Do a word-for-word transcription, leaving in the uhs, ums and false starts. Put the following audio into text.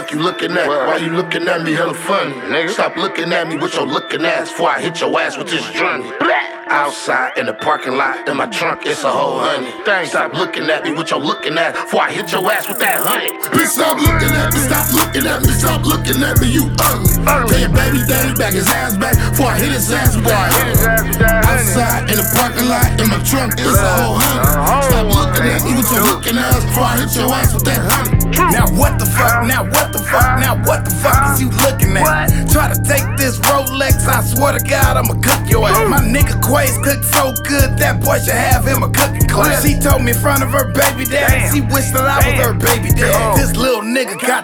fuck you looking at? Why you looking at me hella funny? Nigga, stop looking at me with your looking ass before I hit your ass with this journey. Outside in the parking lot, in my trunk, it's a whole honey. Stop looking at me with your looking ass before I hit your ass with that honey. Bitch, stop looking at me, stop looking at me, stop looking at me, you ugly. Tell your baby daddy back his ass back before I hit his ass with that honey. Outside in the parking lot, in my trunk, it's a whole honey. Stop looking at me with your looking ass before I hit your ass with that honey. Now what the fuck, now what the fuck, now what the fuck is you looking at? Try to take this Rolex, I swear to God I'ma cook your ass. My nigga Quays cooked so good, that boy should have him a cooking class. She told me in front of her baby dad, she wished that I was her baby dad. This little nigga got